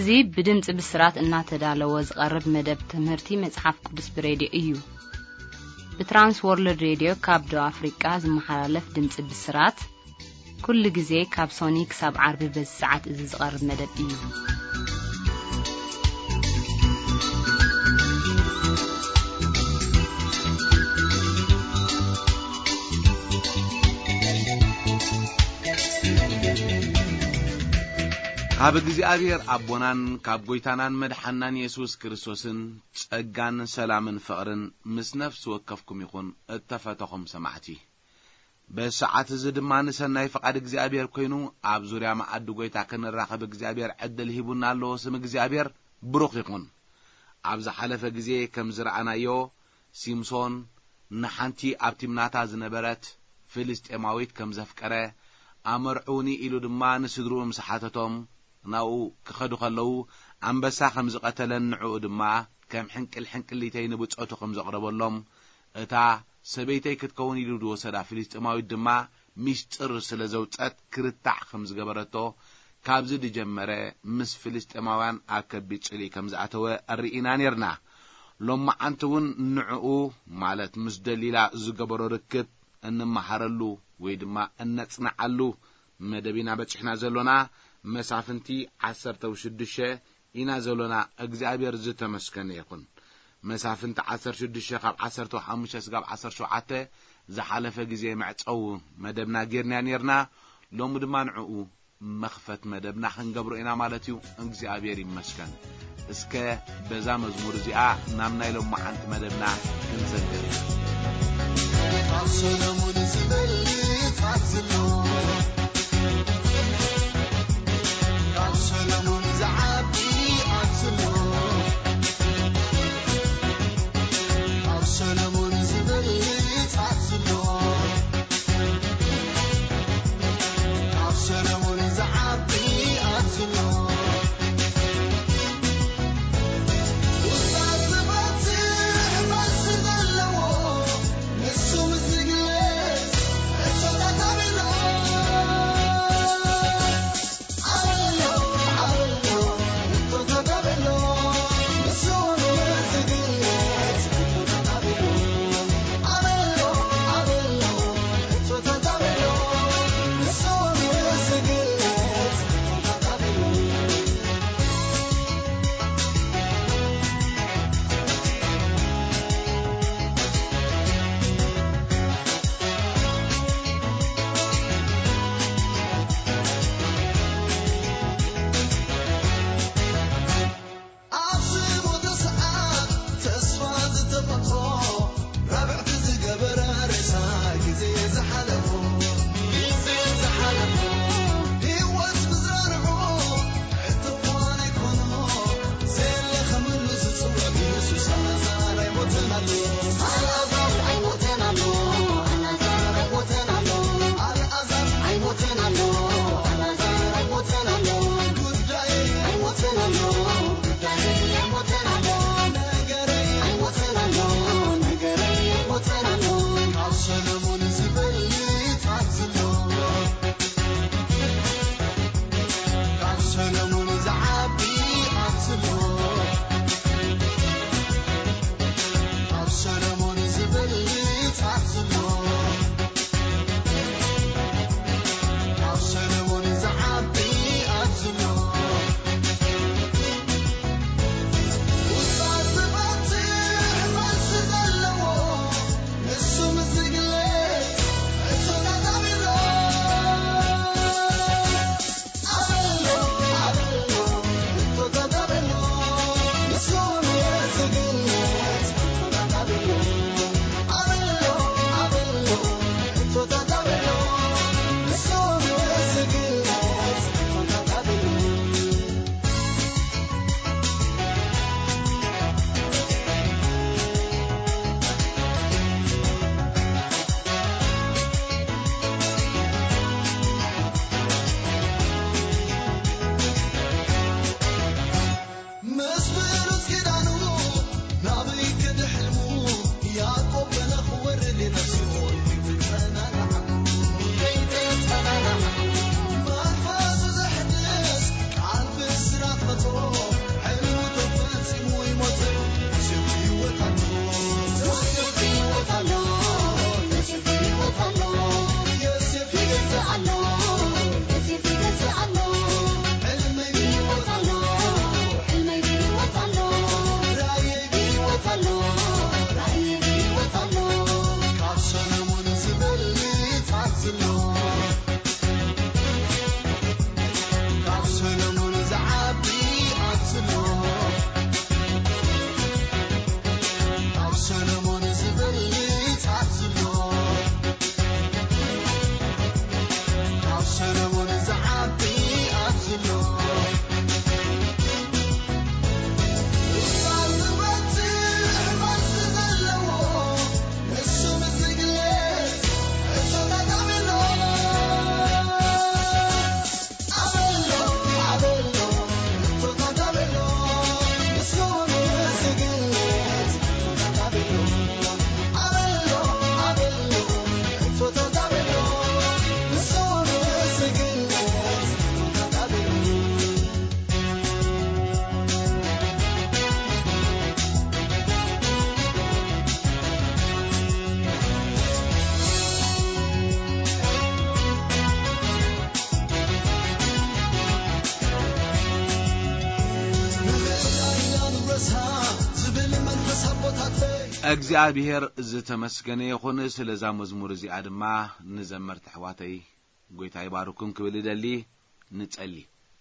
እዙي بدمጽ بسرات እናተዳለወ ዝቀርብ መደብ ትምህርቲ መጽሐፍ ቅዱስ ብሬዲዮ እዩ በትራንስ ወርልድ ሬዲዮ ካብ ደቡብ አፍሪካ ዝመሓላለፍ ድምጽ ብስራት ኩሉ ጊዜ ካብ ሶኒክ ሳብ ዓርቢ በሰዓት እዚ ዝቀርብ መደብ እዩ ካብ እግዚአብሔር አቦናን ካብ ጎይታናን መድሓናን ኢየሱስ ክርስቶስን ጸጋን ሰላምን ፍቅርን ምስ ነፍስ ወከፍኩም ይኹን እተፈተኹም ሰማዕቲ በሰዓት ዝድማን ሰናይ ፈቃድ እግዚአብሔር ኮይኑ ኣብ ዙርያ ማዕድ ጎይታ ከነራኸብ እግዚአብሔር ዕድል ሂቡና ኣሎ ስም እግዚአብሔር ብሩኽ ይኹን ኣብ ዝሓለፈ ግዜ ከም ዝረአናዮ ሲምሶን ንሓንቲ ኣብቲምናታ ዝነበረት ፍልስጤማዊት ከም ዘፍቀረ ኣመርዑኒ ኢሉ ድማ ንስድሩ ምሳሓተቶም ናው ክኸዱ ከለው አንበሳ ከም ዝቀተለን ንዑ ድማ ከም ሕንቅልተይ ንብጾቱ ከም ዘቅረበሎም እታ ሰበይተይ ክትከውን ኢሉ ወሰዳ ፍልስጤማዊት ድማ ሚስጥር ስለዘውጸት ክርታዕ ከም ዝገበረቶ ካብዚ ድጀመረ ምስ ፍልስጤማውያን ኣከቢ ጽሊ ከም ዝኣተወ ኣርኢና ነርና ሎማ አንተውን ንዑ ማለት ምስ ደሊላ ዝገበሮ ርክብ እንመሓረሉ ወይ ድማ እንጽናዓሉ መደቢና በጽሕና ዘሎና መሳፍንቲ 16 ኢና ዘሎና እግዚአብሔር ዝተመስከነ ይኹን መሳፍንቲ 16 ካብ 15 ካብ 17 ዝሓለፈ ግዜ መዕጸው መደብና ጌርና ነርና ሎሙ ድማ ንዑ መኽፈት መደብና ክንገብሮ ኢና ማለት እዩ እግዚአብሔር ይመስገን እስከ በዛ መዝሙር እዚኣ ናብ ናይ ሎማ ሓንቲ መደብና ክንሰግድ ሰለሞን ዝመልጥ አጽሎ ሰለሞን ዘዓቢ አጽሎ ሰለሞን ዝመልጥ አጽሎ ሰለሞን ዘዓቢ አጽሎ It's እግዚአብሔር ዝተመስገነ ይኹን ስለዛ መዝሙር እዚኣ ድማ ንዘመርት ኣሕዋተይ ጎይታ ይባርኩም ክብል ይደሊ ንጸሊ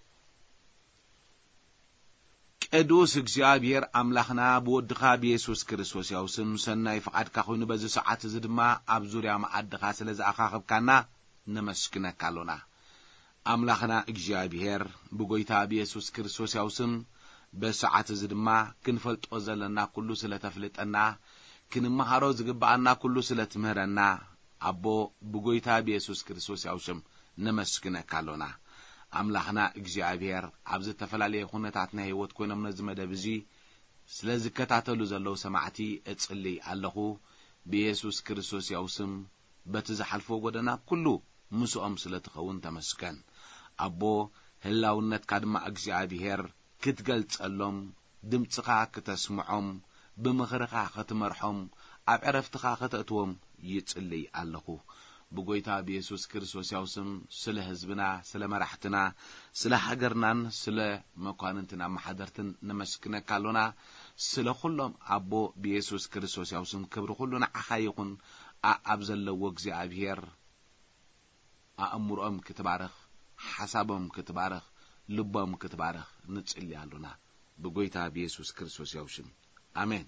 ቅዱስ እግዚአብሔር አምላኽና በወድኻ በኢየሱስ ክርስቶስ ያው ስም ሰናይ ፈቃድካ ኮይኑ በዚ ሰዓት እዚ ድማ ኣብ ዙርያ ማዕድኻ ስለዝኣኻኽብካና ነመስግነካ ኣለና አምላኽና እግዚአብሔር በጎይታ በኢየሱስ ክርስቶስ ያው ስም በሰዓት እዚ ድማ ክንፈልጦ ዘለና ኩሉ ስለተፍልጠና ክንመሃሮ ዝግባአና ኩሉ ስለትምህረና አቦ በጎይታ በኢየሱስ ክርስቶስ ያው ስም ነመስግነካ ኣለና አምላኽና እግዚአብሔር ኣብ ዝተፈላልየ ኩነታትና ህይወት ኮይኖም ነዚ መደብ እዚ ስለዝከታተሉ ዘለው ሰማዕቲ እጽሊ ኣለኹ በኢየሱስ ክርስቶስ ያው ስም በቲ ዝሓልፎ ጎደና ኩሉ ምስኦም ስለትኸውን ተመስገን አቦ ህላውነትካ ድማ እግዚአብሔር ክትገልጸሎም ድምጽኻ ክትስምዖም ብምኽርኻ ክትመርሖም ኣብ ዕረፍትኻ ክትእትዎም ይጽሊ ኣለኹ በጎይታ በኢየሱስ ክርስቶስ ያው ስም ስለ ህዝብና ስለ መራሕትና ስለ ሃገርናን ስለ መኳንንትና ማሕደርትን ነመስግነካ ኣለና ስለ ኩሎም አቦ በኢየሱስ ክርስቶስ ያው ስም ክብሪ ሁሉ ንዓኻ ይኹን ኣብ ዘለዎ እግዚአብሔር ኣእምሮኦም ክትባረኽ ሓሳቦም ክትባረኽ ልቦም ክትባረኽ ንጽሊ ኣለና በጎይታ በኢየሱስ ክርስቶስ ያው ስም አሜን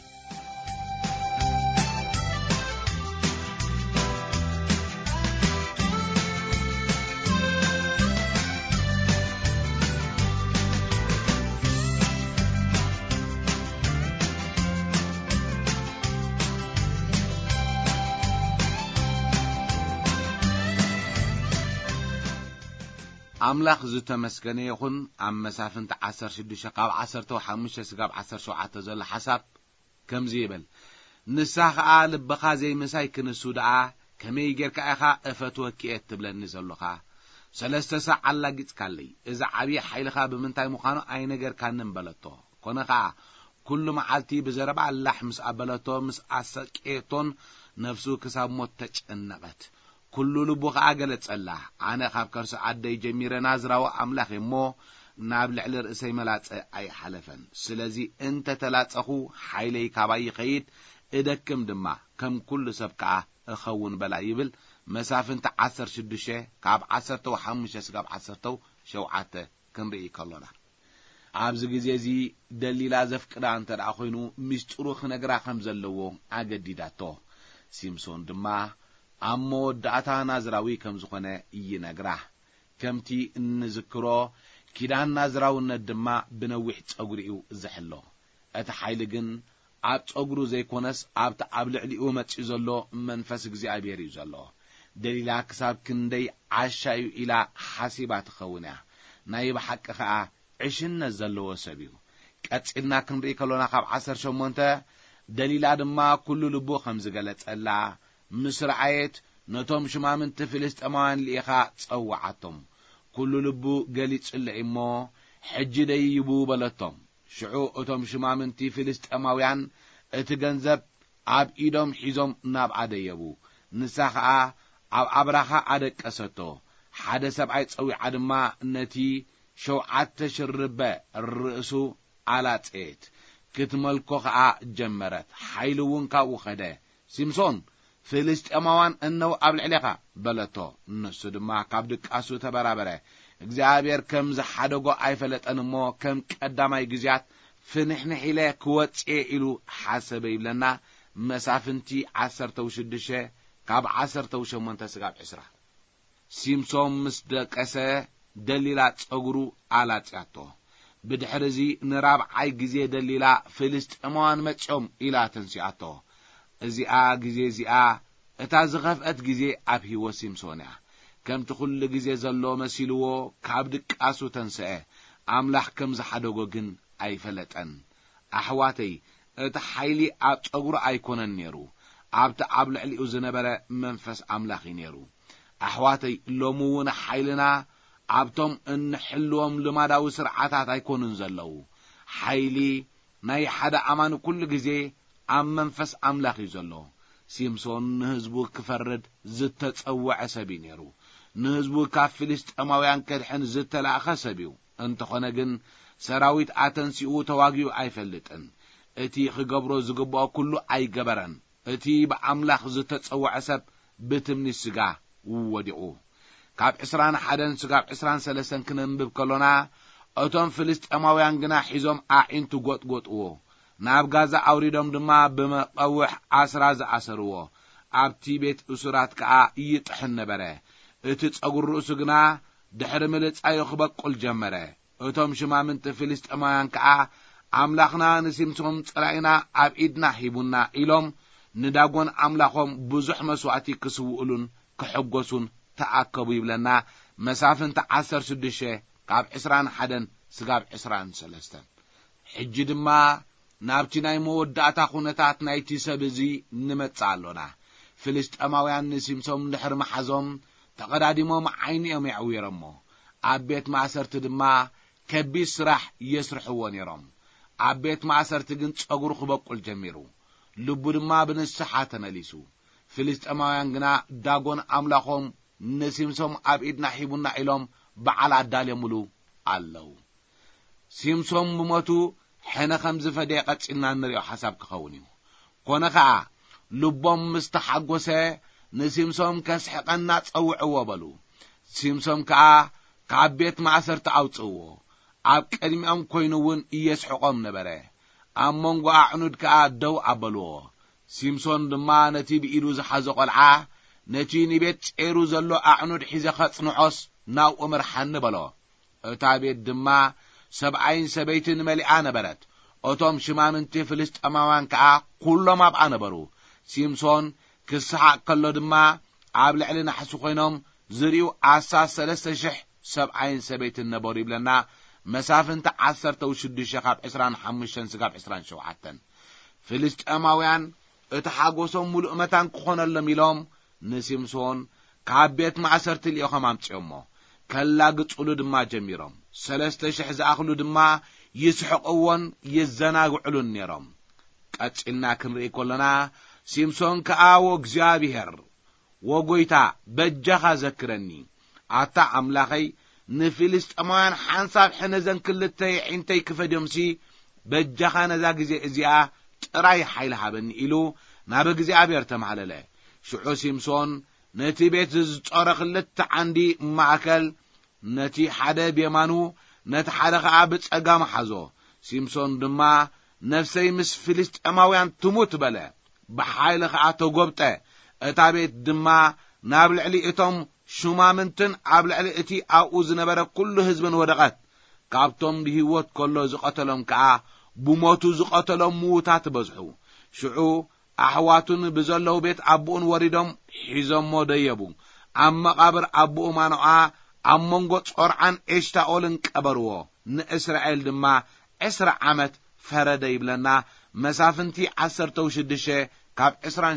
አምላኽ ዝተመስገነ ይኹን ኣብ መሳፍንት 16 ካብ 15 ስጋብ 17 ዘሎ ሓሳብ ከምዚ ይብል ንስኻ ልብኻ ዘይምሳይ ክንሱ ደኣ ከመይ ጌርካ ኢኻ እፈትወኪኤት ትብለኒ ዘለኻ ሰለስተ ሰዓት ኣላጊጽካለይ እዚ ዓብይ ሓይልኻ ብምንታይ ምዃኑ ኣይነገርካንን በለቶ ኮነኻ ኩሉ መዓልቲ ብዘረባ ኣላሕ ምስ ኣበለቶ ምስ ኣሰቄቶን ነፍሱ ክሳብ ሞት ተጨነቐት ኩሉ ልቡኻ ገለጸላ ኣነ ካብ ከርሱ ዓደይ ጀሚረ ናዝራዊ ኣምላኽ እሞ ናብ ልዕሊ ርእሰይ መላጸ ኣይሓለፈን ስለዚ እንተ ተላጸኹ ሓይለይ ካባይ ይኸይድ እደክም ድማ ከም ኩሉ ሰብ ከዓ እኸውን በላ ይብል መሳፍንት 16 ካብ 15 ስጋብ 17 ክንርኢ ከሎና ኣብዚ ግዜ እዚ ደሊላ ዘፍቅዳ እንተ ደኣ ኮይኑ ምስጢሩ ክነግራ ከም ዘለዎ ኣገዲዳቶ ሲምሶን ድማ ኣብ መወዳእታ ናዝራዊ ከም ዝኾነ ይነግራ ከምቲ እንዝክሮ ኪዳን ናዝራውነት ድማ ብነዊሕ ጸጉሪኡ ዝሕሎ እቲ ሓይሊ ግን ኣብ ጸጉሩ ዘይኮነስ ኣብቲ ኣብ ልዕሊኡ መጽኡ ዘሎ መንፈስ እግዚአብሔር እዩ ዘሎ ደሊላ ክሳብ ክንደይ ዓሻዩ ኢላ ሓሲባ ትኸውን እያ ናይ ብሓቂ ከዓ ዕሽነት ዘለዎ ሰብ እዩ ቀጺልና ክንርኢ ከሎና ካብ 18 ደሊላ ድማ ኩሉ ልቡ ከም ዝገለጸላ ምስ ረኣየት ነቶም ሽማምንቲ ፍልስጥኤማውያን ልኢኻ ጸዋዓቶም ኩሉ ልቡ ገሊጽለ እሞ ሕጂ ደይቡ በለቶም ሽዑ እቶም ሽማምንቲ ፍልስጥኤማውያን እቲ ገንዘብ ኣብ ኢዶም ሒዞም ናብ ኣደየቡ ንሳ ከዓ ኣብ ኣብራኻ ኣደቀሰቶ ሓደ ሰብኣይ ጸዊዓ ድማ ነቲ 7 ሽርበ ርእሱ ኣላጸት ክትመልኮ ከዓ ጀመረት ሓይሉ እውን ካብኡ ኸደ ሲምሶን ፍልስጥኤማውያን እነው ኣብ ልዕሊኻ በለቶ ንሱ ድማ ካብ ድቃሱ ተበራበረ እግዚአብሔር ከም ዝሓደጎ ኣይፈለጠን እሞ ከም ቀዳማይ ግዜያት ፍንሕንሒለ ክወጽእ ኢሉ ሓሰበ ይብለና መሳፍንቲ 16 ካብ 18 ስጋብ 20 ሲምሶን ምስ ደቀሰ ደሊላ ጸጉሩ አላጽያቶ ብድሕርዚ ንራብዓይ ጊዜ ደሊላ ፍልስጥኤማውያን መጽኦም ኢላ ተንሲኣቶ እዚኣ ጊዜ እዚኣ እታ ዝኸፍአት ጊዜ ኣብ ሕይወት ሲምሶን እያ ከምቲ ኩሉ ጊዜ ዘሎ መሲልዎ ካብ ድቃሱ ተንስአ ኣምላኽ ከም ዝሓደጎ ግን ኣይፈለጠን ኣሕዋተይ እቲ ሓይሊ ኣብ ጸጉሩ ኣይኮነን ነይሩ ኣብቲ ኣብ ልዕሊኡ ዝነበረ መንፈስ ኣምላኽ ነይሩ ኣሕዋተይ ሎሚ እውን ሓይልና ኣብቶም እንሕልዎም ልማዳዊ ስርዓታት ኣይኮኑን ዘለዉ ሓይሊ ናይ ሓደ ኣማኒ ኩሉ ጊዜ ኣብ መንፈስ ኣምላኽ እዩ ዘሎ ሲምሶን ንህዝቡ ክፈርድ ዝተጸውዐ ሰብ ነይሩ ንህዝቡ ካብ ፍልስጥኤማውያን ከድሕን ዝተላእኸ ሰብ እዩ እንተኾነ ግን ሰራዊት ኣተንሲኡ ተዋጊኡ ኣይፈልጥን እቲ ክገብሮ ዝግብኦ ኩሉ ኣይገበረን እቲ ብኣምላኽ ዝተጸውዐ ሰብ ብትምኒት ስጋ ወዲቑ ካብ 21 ስጋብ 23 ክንንብብ ከሎና እቶም ፍልስጥኤማውያን ግና ሒዞም ኣዒንቱ ጎጥጎጥዎ ናብ ጋዛ ኣውሪዶም ድማ ብመቐውሕ ኣስራ ዝኣሰርዎ ኣብቲ ቤት እሱራት ከዓ ይጥሕን ነበረ እቲ ጸጉር ርእሱ ግና ድሕሪ ምልጻዩ ክበቁል ጀመረ እቶም ሽማምንቲ ፍልስጥኤማውያን ከዓ ኣምላኽና ንሲምሶን ጽላኢና ኣብ ኢድና ሂቡና ኢሎም ንዳጎን ኣምላኾም ብዙሕ መስዋዕቲ ክስውኡሉን ክሕጐሱን ተኣከቡ ይብለና መሳፍንቲ 16 ካብ 21 ስጋብ 23 ሕጂ ድማ ናብቲ ናይ መወዳእታ ኩነታት ናይቲ ሰብ እዚ ንመጽእ ኣሎና ፍልስጥኤማውያን ንሲምሶን ድሕሪ መሓዞም ተቐዳዲሞም ዓይኒኦም ያዕዊሮሞ ኣብ ቤት ማእሰርቲ ድማ ከቢድ ስራሕ የስርሕዎ ነይሮም ኣብ ቤት ማእሰርቲ ግን ጸጉሩ ክበቁል ጀሚሩ ልቡ ድማ ብንስሓ ተመሊሱ ፍልስጥኤማውያን ግና ዳጎን ኣምላኾም ንሲምሶን ኣብ ኢድና ሂቡና ኢሎም በዓል ኣዳልየሙሉ ኣለዉ ሲምሶን ብሞቱ ሕነ ከም ዝፈደየ ቀጺልና ንሪኦ ሓሳብ ክኸውን እዩ ኮነ ከዓ ልቦም ምስ ተሓጐሰ ንሲምሶን ከስሕቐና ጸውዕዎ በሉ ሲምሶን ከዓ ካብ ቤት ማእሰርቲ ኣውፅዎ ኣብ ቅድሚኦም ኮይኑ እውን እየስሕቖም ነበረ ኣብ መንጎ ኣዕኑድ ከዓ ደው ኣበልዎ ሲምሶን ድማ ነቲ ብኢዱ ዝሓዞ ቈልዓ ነቲ ንቤት ጨይሩ ዘሎ ኣዕኑድ ሒዘ ኸጽንዖስ ናብኡ ምርሓኒ በሎ እታ ቤት ድማ ሰብኣይን ሰበይትን መሊኣ ነበረት እቶም ሽማምንቲ ፍልስጥኤማውያን ከዓ ኩሎም ኣብኣ ነበሩ ሲምሶን ክስሓቅ ከሎ ድማ ኣብ ልዕሊ ናሕሲ ኮይኖም ዝርኡ 13,000 ሰብኣይን ሰበይትን ነበሩ ይብለና መሳፍንቲ 16 ካብ 25 ስጋብ 27 ፍልስጥኤማውያን እቲ ሓጎሶም ሙሉእ መታን ክኾነሎም ኢሎም ንሲምሶን ካብ ቤት ማእሰርቲ ልኢኾም ኣምጽዮሞ ከላግጹሉ ድማ ጀሚሮም 3,000 ዝኣኽሉ ድማ ይስሕቕዎን ይዘናግዑሉን ነይሮም ቀጺልና ክንርኢ ከለና ሲምሶን ከዓ ወእግዚአብሔር ወጎይታ በጀኻ ዘክረኒ ኣታ ኣምላኸይ ንፍልስጥኤማውያን ሓንሳብ ሕነዘን ክልተ ዒንተይ ክፈድዮምሲ በጀኻ ነዛ ጊዜ እዚኣ ጥራይ ሓይሊ ሃበኒ ኢሉ ናብ እግዚኣብሔር ተማህለለ ሽዑ ሲምሶን ነቲ ቤት ዝጸረ ክልተ ዓንዲ ማእከል ነቲ ሓደ ብየማኑ ነቲ ሓደ ከዓ ብጸጋም ሓዞ ሲምሶን ድማ ነፍሰይ ምስ ፍልስጥኤማውያን ትሙት በለ ብሓይሊ ከዓ ተጐብጠ እታ ቤት ድማ ናብ ልዕሊ እቶም ሹማምንትን ኣብ ልዕሊ እቲ ኣብኡ ዝነበረ ኩሉ ህዝብን ወደቐት ካብቶም ብህይወት ከሎ ዝቐተሎም ከዓ ብሞቱ ዝቐተሎም ምዉታት በዝሑ ሽዑ ኣሕዋቱን ብዘለዉ ቤት ኣቦኡን ወሪዶም ሒዞሞ ደየቡ ኣብ መቓብር ኣቦኡ ማኖዓ ኣብ መንጎ ጾርዓን ኤሽታኦልን ቀበርዎ ንእስራኤል ድማ 10 ዓመት ፈረደ ይብለና መሳፍንቲ 16 ካብ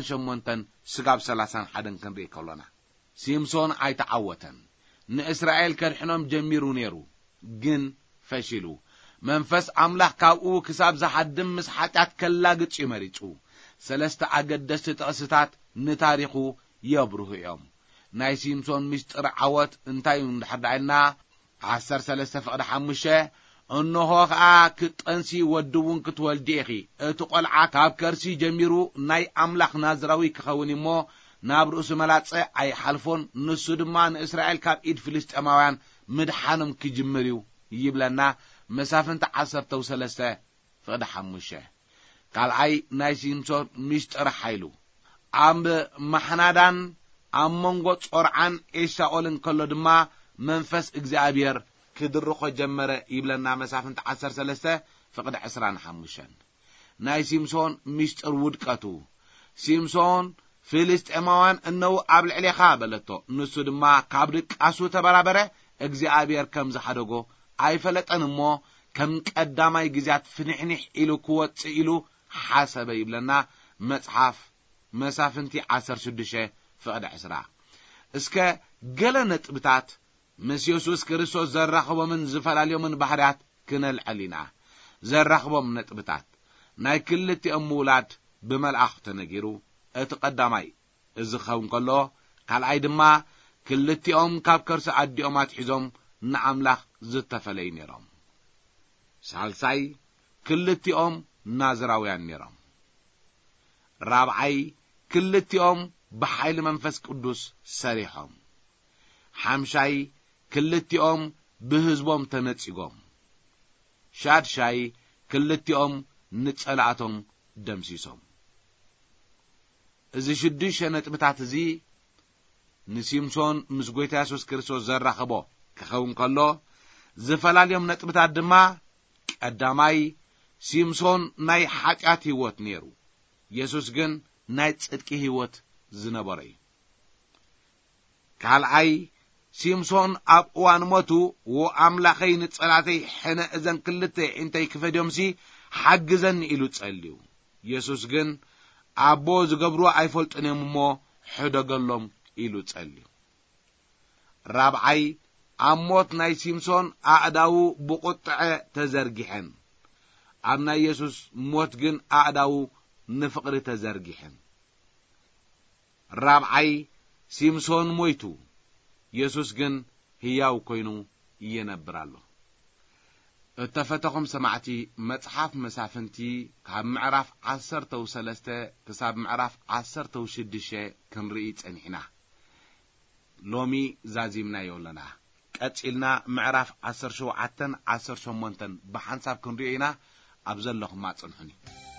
28 ስጋብ 31 ክንርኢ ከሎና ሲምሶን ኣይተዓወተን ንእስራኤል ከድሕኖም ጀሚሩ ነይሩ ግን ፈሺሉ መንፈስ ኣምላኽ ካብኡ ክሳብ ዝሓድም ምስ ሓጢአት ከላግጽ ይመሪጹ 3 ኣገደስቲ ጥቕስታት ንታሪኹ የብርሁ እዮም ናይ ሲምሶን ምስጢር ዓወት እንታይ እንድሕር ዳኢልና 13:5 እነሆ ከዓ ክጠንሲ ወድውን ክትወልዲ ኢኺ እቲ ቈልዓ ካብ ከርሲ ጀሚሩ ናይ ኣምላኽ ናዝራዊ ክኸውን እሞ ናብ ርእሱ መላጸ ኣይሓልፎን ንሱ ድማ ንእስራኤል ካብ ኢድ ፍልስጥኤማውያን ምድሓኖም ክጅምር እዩ ይብለና መሳፍንቲ 13:5 ካልኣይ ናይ ሲምሶን ምስጢር ሓይሉ ኣብ መሕናዳን أمونغو تصورعان إشاؤلن كله دما منفس إجزابير كدرخو جمرة يبلنا مسافة 13 فقد 25 ناي سيمسون مشتر ودكاتو سيمسون فيلسطيماوያን እነው አብል ዕሌኻ በለቶ ንሱ ድማ ካብድቅ አሱ ተበራበረ እግዚአብሔር ከም ዝሓደጎ አይፈለጠን እሞ ከም ቀዳማይ ግዛት ፍንሕንሕ ኢሉ ክወጽ ኢሉ ሓሰበ ይብለና መጽሐፍ መሳፍንቲ 16 ፍቅድ 10 እስከ ገለ ነጥብታት ምስ ኢየሱስ ክርስቶስ ዘራኽቦምን ዝፈላለዮምን ባህሪያት ክነልዕሊና ዘራኽቦም ነጥብታት ናይ ክልቲኦም ውላድ ብመልአኽ ተነጊሩ እትቀዳማይ እዚ ኸውን ከሎ ካልኣይ ድማ ክልቲኦም ካብ ከርሲ ኣዲኦም ኣትሒዞም ንኣምላኽ ዝተፈለዩ ነይሮም ሳልሳይ ክልቲኦም ናዝራውያን ነይሮም ራብዓይ ክልቲኦም ብሓይሊ መንፈስ ቅዱስ ሰሪሖም ሓምሻይ ክልቲኦም ብህዝቦም ተነጺጎም ሻድሻይ ክልቲኦም ንጸላእቶም ደምሲሶም እዚ 6 ነጥብታት እዚ ንሲምሶን ምስ ጎይታ ኢየሱስ ክርስቶስ ዘራኽቦ ክኸውን ከሎ ዝፈላለዮም ነጥብታት ድማ ቀዳማይ ሲምሶን ናይ ኃጢአት ህይወት ነይሩ ኢየሱስ ግን ናይ ጽድቂ ህይወት ዝነበረ እዩ ካልኣይ ሲምሶን ኣብ እዋን ሞቱ ወአምላኸይ ንጸላተይ ሕነ እዘን ክልተ እንታይ ክፈድዮምሲ ሓግዘን ኢሉ ጸልዩ ኢየሱስ ግን አቦ ዝገብሩ አይፈልጥንም እሞ ሕደገሎም ኢሉ ጸልዩ ራብዓይ አሞት ናይ ሲምሶን አዕዳው ብቁጥዐ ተዘርጊሐን ኣብ ናይ ኢየሱስ ሞት ግን አዕዳው ንፍቅሪ ተዘርጊሐን ራብዓይ ሲምሶን ሞይቱ ኢየሱስ ግን ሕያው ኮይኑ ይነብራሉ እተፈተኹም ሰማዕቲ መጽሐፍ መሳፍንቲ ካብ ምዕራፍ 13 ክሳብ ምዕራፍ 16 ክንርኢ ጸኒሕና ሎሚ ዛዚምና የውለና ቀጽልና ምዕራፍ 17 18 ብሓንሳብ ክንርኢ ኢና ኣብ ዘለኹም ማጽንሑኒ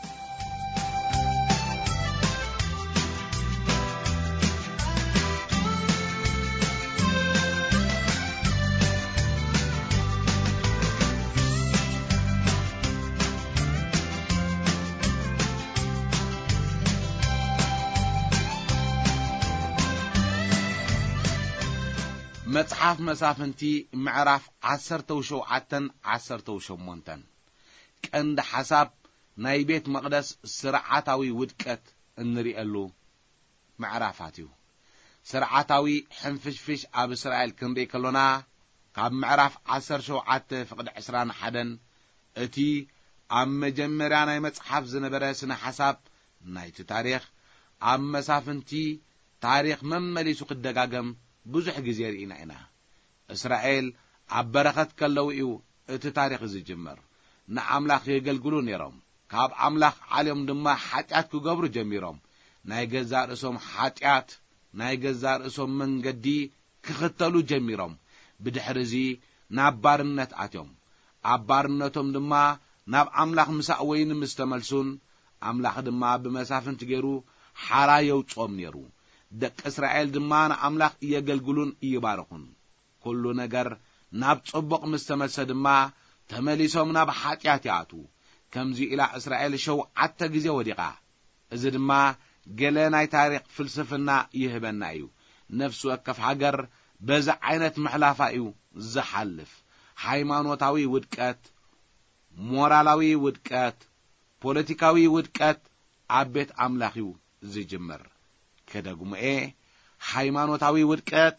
መጽሐፍ መሳፍንቲ ምዕራፍ 17 18 ቀንዲ ሐሳብ ናይ ቤት መቅደስ ስርዓታዊ ውድቀት እንሪአሉ ምዕራፋት እዩ ስርዓታዊ ሕንፍሽፍሽ ኣብ እስራኤል ክንርኢ ከሎና ካብ ምዕራፍ 17 ፍቅድ 21 እቲ ኣብ መጀመርያ ናይ መጽሐፍ ዝነበረ ስነ ሐሳብ ናይቲ ታሪኽ ኣብ መሳፍንቲ ታሪኽ መመሊሱ ክደጋገም ብዙሕ ግዜ ርኢና ኢና እስራኤል ኣብ በረኸት ከለው እዩ እቲ ታሪኽ ዝጅመር ንኣምላኽ የገልግሉ ነይሮም ካብ ኣምላኽ ዓለም ድማ ኃጢአት ክገብሩ ጀሚሮም ናይ ገዛ ርእሶም ኃጢአት ናይ ገዛ ርእሶም መንገዲ ክኽተሉ ጀሚሮም ብድሕሪዚ ናብ ባርነት ኣትዮም ኣብ ባርነቶም ድማ ናብ ኣምላኽ ምሳእ ወይን ምስ ተመልሱን ኣምላኽ ድማ ብመሳፍንቲ ገይሩ ሓራ የውጾም ነይሩ ደቂ እስራኤል ድማ ንኣምላኽ የገልግሉን ይባርኹን ኩሉ ነገር ናብ ጽቡቕ ምስ ተመልሰ ድማ ተመሊሶም ናብ ኃጢአት ይኣቱ ከምዚ ኢላ እስራኤል 7 ግዜ ወዲቓ እዚ ድማ ገለ ናይ ታሪኽ ፍልስፍና ይህበና እዩ ነፍሲ ወከፍ ሃገር በዛ ዓይነት መሕላፋ እዩ ዝሓልፍ ሃይማኖታዊ ውድቀት ሞራላዊ ውድቀት ፖለቲካዊ ውድቀት ኣብ ቤት ኣምላኽ እዩ ዝጅመር ከደግሞኤ ሃይማኖታዊ ውድቀት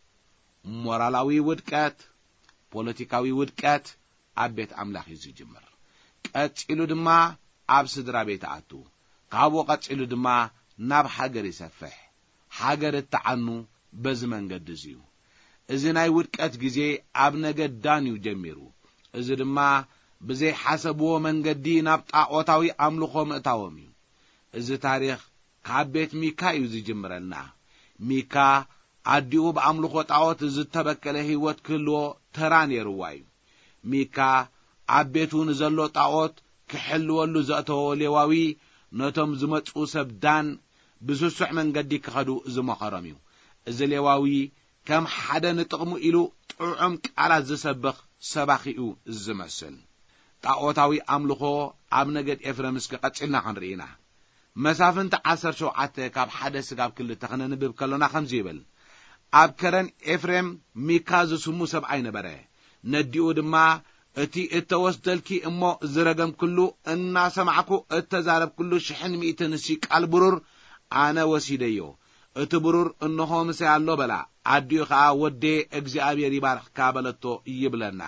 ሞራላዊ ውድቀት ፖለቲካዊ ውድቀት ኣብ ቤት ኣምላኽ እዩ ዝጅመር ቀጽሉ ድማ ኣብ ስድራ ቤት ኣቱ ካብኡ ቀጽሉ ድማ ናብ ሃገር ይሰፍሕ ሃገር እተዓኑ በዚ መንገዲ እዩ እዚ ናይ ውድቀት ግዜ ኣብ ነገድ ዳን እዩ ጀሚሩ እዚ ድማ ብዘይ ሓሰብዎ መንገዲ ናብ ጣዖታዊ ኣምልኾ ምእታዎም እዩ እዚ ታሪኽ ካብ ቤት ሚካ እዩ ዝጅምረልና ሚካ ኣዲኡ በኣምልኾ ጣዖት ዝተበከለ ህይወት ክህልዎ ተራ ነይሩዋ እዩ ሚካ ኣብ ቤቱ ንዘሎ ጣዖት ክሕልወሉ ዘእተወ ሌዋዊ ነቶም ዝመፁ ሰብ ዳን ብስሱዕ መንገዲ ክኸዱ ዝመኸሮም እዩ እዚ ሌዋዊ ከም ሓደ ንጥቕሙ ኢሉ ጥዑም ቃላት ዝሰብኽ ሰባኺኡ ዝመስል ጣዖታዊ ኣምልኾ ኣብ ነገድ ኤፍሬም ክቐጽልና ክንርኢና መሳፍንቲ 17 ካብ 1 ስጋብ 2 ክነንብብ ከለና ከምዚ ይብል ኣብ ከረን ኤፍሬም ሚካ ዝስሙ ሰብኣይ ነበረ ነዲኡ ድማ እቲ እተወስደልኪ እሞ ዝረገም ኩሉ እናሰማዕኩ እተዛረብ ኩሉ 100 ሲቃል ብሩር ኣነ ወሲደዮ እቲ ብሩር እንሆ ምሳይ ኣሎ በላ ኣዲኡ ከዓ ወዴ እግዚአብሔር ይባርኽካ በለቶ ይብለና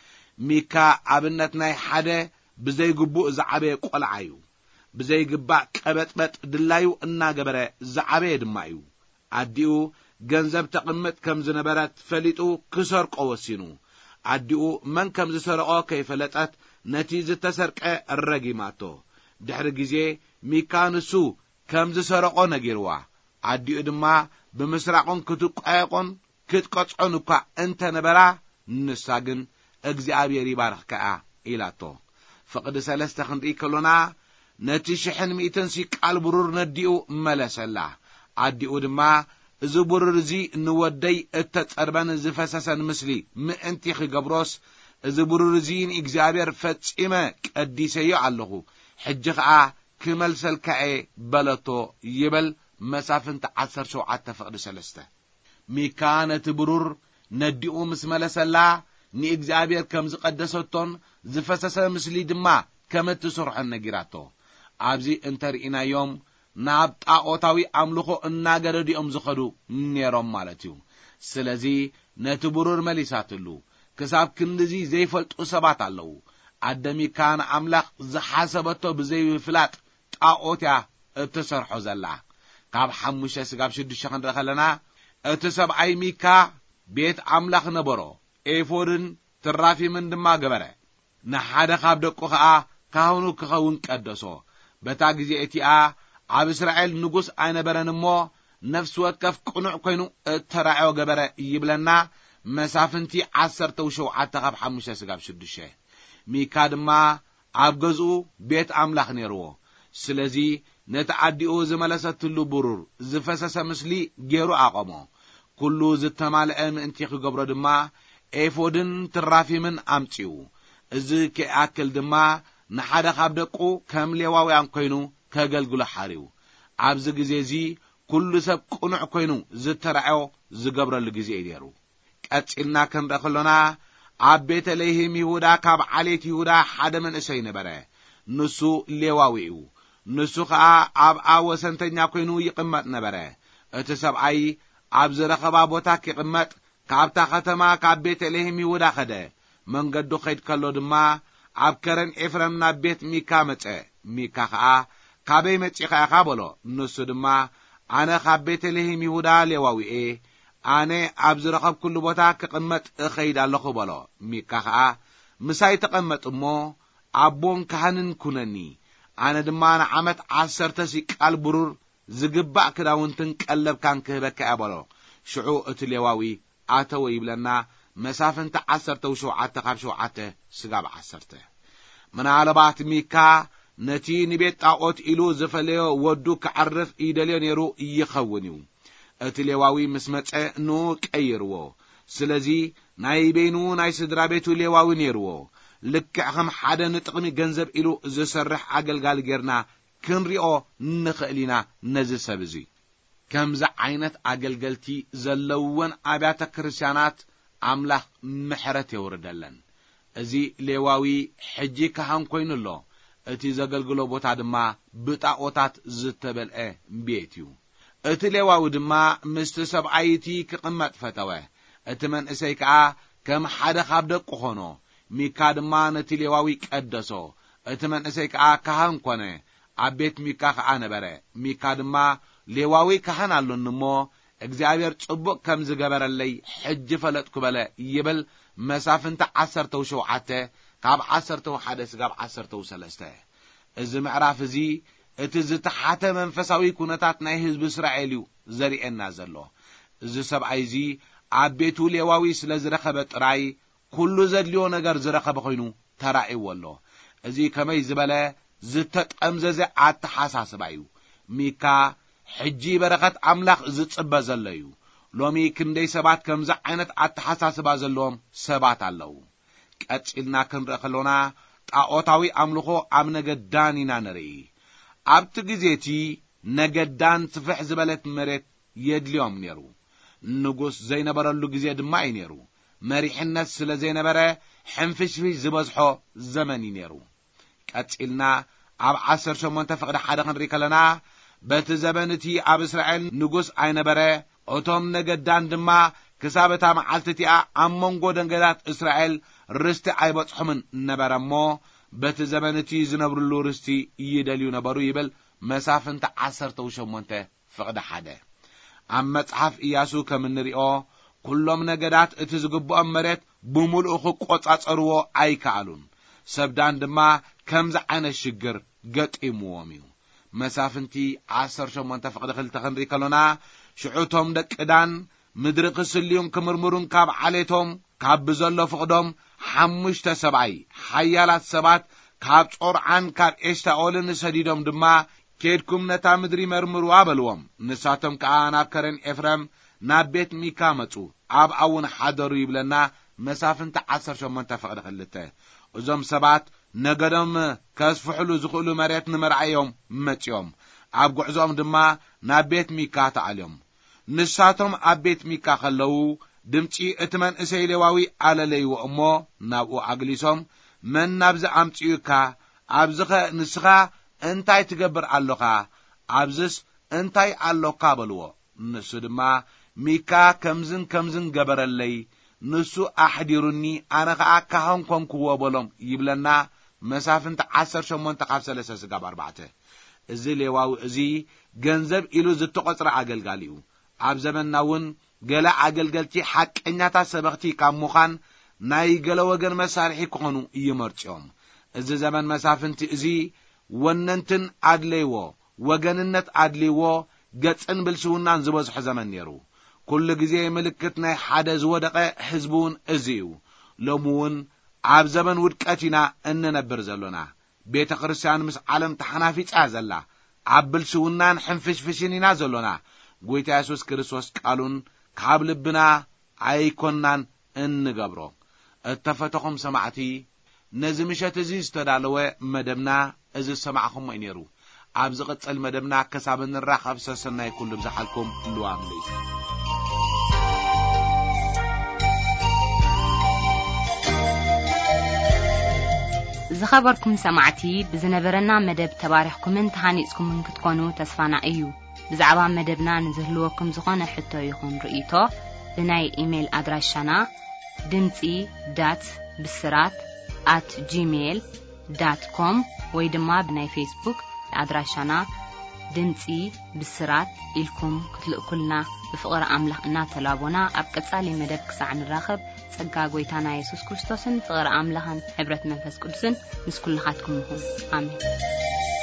ሚካ ኣብነት ናይ ሓደ ብዘይግቡእ ዝዓበየ ቆልዓ እዩ ብዘይግባእ ቀበጥበጥ ድላዩ እናገበረ ዝዓበየ ድማ እዩ ኣዲኡ ገንዘብ ተቕምጥ ከም ዝነበረት ፈሊጡ ክሰርቆ ወሲኑ ኣዲኡ መን ከም ዝሰረቆ ከይፈለጠት ነቲ ዝተሰርቀ ረጊማቶ ድሕሪ ግዜ ሚካ ንሱ ከም ዝሰረቆ ነጊርዋ ኣዲኡ ድማ ብምስራቆን ክትቋየቆን ክትቆጽዖን እኳ እንተ ነበራ ንሳ ግን እግዚአብሔር ይባርኽካ ኢላቶ ፍቅዲ 3 ክንርኢ ከሎና ነቲ 100 ሲቃል ብሩር ነዲኡ መለሰላ ኣዲኡ ድማ እዚ ብሩር እዚ ንወደይ እተጸርበን ዝፈሰሰን ምስሊ ምእንቲ ክገብሮስ እዚ ብሩር እዚ ንእግዚአብሔር ፈጺመ ቀዲሰዮ ኣለኹ ሕጂ ከዓ ክመልሰልካኤ በለቶ ይበል መሳፍንቲ 17 ፍቅዲ 3 ሚካ ነቲ ብሩር ነዲኡ ምስ መለሰላ ንእግዚአብሔር ከም ዝቀደሰቶን ዝፈሰሰ ምስሊ ድማ ከም እትሰርሖን ነጊራቶ ኣብዚ እንተርኢናዮም ናብ ጣዖታዊ ኣምልኾ እናገረዲኦም ዝኸዱ ነይሮም ማለት እዩ ስለዚ ነቲ ብሩር መሊሳትሉ ክሳብ ክንዲዚ ዘይፈልጡ ሰባት ኣለዉ ኣደሚካ ንኣምላኽ ዝሓሰበቶ ብዘይፍላጥ ጣዖትያ እትሰርሖ ዘላ ካብ 5 ስጋብ 6 ክንርኢ ከለና እቲ ሰብኣይ ሚካ ቤት ኣምላኽ ነበሮ ኤፎድን ትራፊምን ድማ ገበረ ንሓደ ካብ ደቁ ከዓ ካህኑ ክኸውን ቀደሶ በታ ግዜ እቲኣ ኣብ እስራኤል ንጉስ ኣይነበረን እሞ ነፍስ ወከፍ ቁኑዕ ኮይኑ እተራዮ ገበረ ይብለና መሳፍንቲ 17 ካብ 5 ስጋብ 6 ሚካ ድማ ኣብ ገዝኡ ቤት ኣምላኽ ነይርዎ ስለዚ ነቲ ኣዲኡ ዝመለሰትሉ ብሩር ዝፈሰሰ ምስሊ ገይሩ ኣቆሞ ኩሉ ዝተማልአ ምእንቲ ክገብሮ ድማ ኤፎድን ትራፊምን ኣምጪው እዚ ከኣክል ድማ ንሓደ ካብ ደቁ ከም ሌዋውያን ኮይኑ ከገልግሎ ሓሪው ኣብዚ ግዜ እዚ ኩሉ ሰብ ቁኑዕ ኮይኑ ዝተራዮ ዝገብረሉ ግዜ ነይሩ ቀጽልና ክንርኢ ከለና ኣብ ቤተልሔም ይሁዳ ካብ ዓሌት ይሁዳ ሓደ መንእሰይ ነበረ ንሱ ሌዋዊ እዩ ንሱ ከዓ ኣብ ወሰንተኛ ኮይኑ ይቅመጥ ነበረ እቲ ሰብኣይ ኣብ ዝረኸባ ቦታ ክቅመጥ ካብታ ከተማ ካብ ቤተልሔም ይሁዳ ኸደ መንገዱ ኸይድ ከሎ ድማ ኣብ ከረን ኤፍሬም ናብ ቤት ሚካ መጸ ሚካ ከዓ ካበይ መጺኻ ኢኻ በሎ ንሱ ድማ ኣነ ካብ ቤተልሔም ይሁዳ ሌዋዊኤ ኣነ ኣብ ዝረኸብኩሉ ቦታ ክቅመጥ እኸይድ ኣለኹ በሎ ሚካ ከዓ ምሳይ ተቐመጥ እሞ ኣቦን ካህንን ኩነኒ ኣነ ድማ ንዓመት 10 ሲቃል ብሩር ዝግባእ ክዳውንትን ቀለብካን ክህበካ በሎ ሽዑ እቲ ሌዋዊ ኣተወ ይብለና መሳፍንቲ 17 ካብ 7 ስጋብ 10 ምናልባት ሚካ ነቲ ንቤት ጣዖት ኢሉ ዝፈልዮ ወዱ ክዓርፍ ይደልዮ ነይሩ ይኸውን እዩ እቲ ሌዋዊ ምስ መጸ ቀይርዎ ስለዚ ናይ ቤኑ ናይ ስድራ ቤቱ ሌዋዊ ነይርዎ ልክዕ ከም ሓደ ንጥቕሚ ገንዘብ ኢሉ ዝሰርሕ ኣገልጋሊ ጌርና ክንሪኦ ንኽእሊና ነዚ ሰብ እዚ ከምዚ ዓይነት ኣገልገልቲ ዘለውን ኣብያተ ክርስቲያናት ኣምላኽ ምሕረት የውርደለን እዚ ሌዋዊ ሕጂ ካህን ኮይኑሎ እቲ ዘገልግሎ ቦታ ድማ ብጣዖታት ዝተበልዐ ቤት እዩ እቲ ሌዋዊ ድማ ምስቲ ሰብኣይቲ ክቅመጥ ፈተወ እቲ መንእሰይ ከዓ ከም ሓደ ካብ ደቁ ኾኖ ሚካ ድማ ነቲ ሌዋዊ ቀደሶ እቲ መንእሰይ ከዓ ካህን ኮነ ኣብ ቤት ሚካ ከዓ ነበረ ሚካ ድማ ሌዋዊ ካህን ኣሎን እሞ እግዚአብሔር ጽቡቕ ከም ዝገበረለይ ሕጂ ፈለጥኩ በለ ይብል መሳፍንቲ 17 ካብ 11 ስጋብ 13 እዚ ምዕራፍ እዚ እቲ ዝተሓተ መንፈሳዊ ኩነታት ናይ ህዝቢ እስራኤል እዩ ዘሪኤና ዘሎ እዚ ሰብኣይ እዚ ኣብ ቤቱ ሌዋዊ ስለ ዝረኸበ ጥራይ ኩሉ ዘድልዮ ነገር ዝረኸበ ኮይኑ ተራእይዎ ኣሎ እዚ ከመይ ዝበለ ዝተጠምዘዘ ኣተሓሳስባ እዩ ሚካ ሕጂ በረኸት ኣምላኽ ዝጽበ ዘሎ እዩ ሎሚ ክንደይ ሰባት ከምዛ ዓይነት አተሓሳስባ ዘለዎም ሰባት አለው ቀጭልና ክንርኢ ከለና ጣዖታዊ አምልኾ ኣብ ነገዳን ኢና ንርኢ ኣብቲ ግዜቲ ነገዳን ትፍሕ ዝበለት መሬት የድልዮም ነይሩ ንጉስ ዘይነበረሉ ግዜ ድማ እዩ ነይሩ መሪሕነት ስለ ዘይነበረ ሕንፍሽፍሽ ዝበዝሖ ዘመን እዩ ነይሩ ቀጭልና ኣብ 18 ፍቅዲ ሓደ ክንርኢ ከለና በቲ ዘመንቲ ኣብ እስራኤል ንጉስ ኣይነበረ እቶም ነገዳን ድማ ክሳበታ መዓልትቲኣ ኣብ መንጎ ደንገዳት እስራኤል ርስቲ ኣይበጽሑምን ነበረሞ በቲ ዘመንቲ ዝነብሩሉ ርስቲ ይደልዩ ነበሩ ይብል መሳፍንት 18 ፍቅዲ ሓደ ኣብ መጽሓፍ ኢያሱ ከም እንሪኦ ኩሎም ነገዳት እቲ ዝግብኦም መሬት ብሙሉእ ክቆጻጸርዎ ኣይከኣሉን ሰብዳን ድማ ከምዚ ዓይነት ሽግር ገጢምዎም እዩ መሳፍንቲ 18 ፍቅዲ 2 ክንርኢ ከለና ሽዑቶም ደቅዳን ምድሪ ክስልዩን ክምርምሩን ካብ ዓሌቶም ካብ ብዘሎ ፍቅዶም 5 ሰብኣይ ሓያላት ሰባት ካብ ጾርዓን ካብ ኤሽታኦልን ሰዲዶም ድማ ኬድኩም ነታ ምድሪ መርምሩ አበልዎም ንሳቶም ከዓ ናብ ከረን ኤፍሬም ናብ ቤት ሚካ መጹ ኣብ ኣውን ሓደሩ ይብለና መሳፍንቲ 18 ፍቅዲ 2 እዞም ሰባት ነገዶም ከስፍሕሉ ዝኽእሉ መሬት ንምርኣዮም መጽዮም ኣብ ጉዕዞም ድማ ናብ ቤት ሚካ ተዓልዮም ንሳቶም ኣብ ቤት ሚካ ከለው ድምጺ እቲ መንእሰይ ሌዋዊ ኣለለይዎ እሞ ናብኡ ኣግሊሶም መን ናብዚ ኣምጽዩካ ኣብዝኸ ንስኻ እንታይ ትገብር ኣለኻ ኣብዝስ እንታይ ኣለካ በልዎ ንሱ ድማ ሚካ ከምዝን ገበረለይ ንሱ ኣሕዲሩኒ ኣነ ከዓ ካህን ኮንክዎ በሎም ይብለና መሳፍንት 18:3-4 እዚ ሌዋዊ እዚ ገንዘብ ኢሉ ዝተቆጽረ አገልጋሊ እዩ ኣብ ዘመናውን ገለ አገልገልቲ ሓቀኛታት ሰበኽቲ ካብ ምዃን ናይ ገለ ወገን መሳርሒ ክኾኑ ይመርጽዮም እዚ ዘመን መሳፍንቲ እዚ ወነንትን አድለይዎ ወገንነት አድልይዎ ገጽን ብልስውናን ዝበዝሖ ዘመን ነይሩ ኩሉ ግዜ ምልክት ናይ ሓደ ዝወደቀ ህዝቡን እዚዩ ሎሙውን ኣብ ዘመን ውድቀት ኢና እንነብር ዘሎና ቤተ ክርስቲያን ምስ ዓለም ተሓናፊጻ ዘላ ኣብ ብልስውናን ሕንፍሽፍሽን ኢና ዘሎና ጌታ ኢየሱስ ክርስቶስ ቃሉን ካብ ልብና ኣይኮናን እንገብሮ እተፈተኹም ሰማዕቲ ነዚ ምሸት እዚ ዝተዳለወ መደብና እዚ ሰማዕኹም ነይሩ ኣብ ዝቕጽል መደብና ከሳብ እንራኸብ ሰሰናይ ኩሉ ብዝሓልኩም ልዋምለይ ዝኸበርኩም ሰማዕቲ ብዝነበረና መደብ ተባሪኽኩምን ተሃኒጽኩምን ክትኮኑ ተስፋና እዩ ብዛዕባ መደብና ንዝህልወኩም ዝኾነ ሕቶ ይኹን ርእይቶ ብናይ ኢሜል ኣድራሻና dimci.bisrat@gmail.com ወይ ድማ ብናይ ፌስቡክ ኣድራሻና ድምጺ ብስራት ኢልኩም ክትልእኩልና ብፍቕሪ ኣምላኽ እናተላቦና ኣብ ቀጻሊ መደብ ክሳዕ ንራኸብ ጸጋ ጐይታና ኢየሱስ ክርስቶስን ፍቕሪ ኣምላኽን ሕብረት መንፈስ ቅዱስን ምስ ኩልኻትኩም ይኹን ኣሜን